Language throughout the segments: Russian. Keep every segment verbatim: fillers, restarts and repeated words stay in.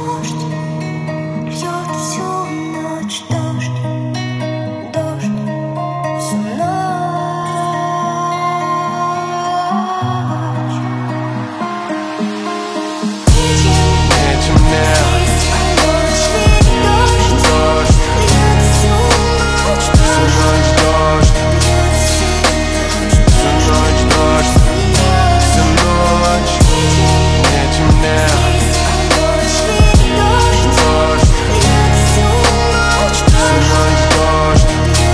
Дождь, льет всю ночь, дождь, дождь, всю ночь. Этим мне Дождь, дождь, льет всю ночь, всю ночь дождь, всю ночь дождь, всю ночь. Этим мне дождь, всю ночь дождь,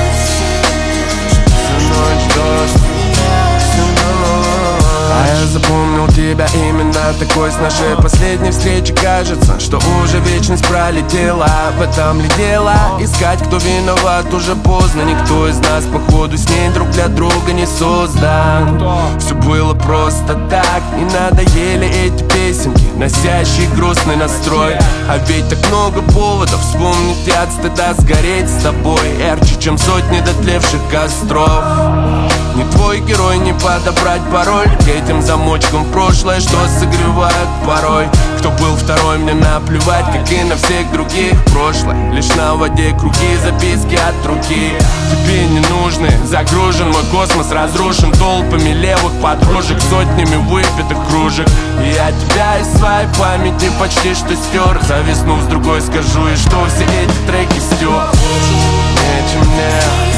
всю ночь дождь, всю ночь. А я запомнил тебя именно такой с нашей последней встречи. Кажется, что уже вечность пролетела. В этом ли дело? Искать, кто виноват, уже поздно. Никто из нас, походу, с ней друг для друга не создан. Все было просто так, и надоели эти песенки, носящие грустный настрой. А ведь так много поводов вспомнить и от стыда сгореть с тобой. Ярче, чем сотни дотлевших костров. Не твой герой, не подобрать пароль к этим замочкам в прошлое, что согревают порой. Кто был второй, мне наплевать, как и на всех других. Прошлое лишь на воде круги, записки от руки. Тебе не нужны, загружен мой космос, разрушен толпами левых подружек, сотнями выпитых кружек. И я тебя из своей памяти почти что стер. Зависнув с другой, скажу, и что все эти треки стер. Этим мне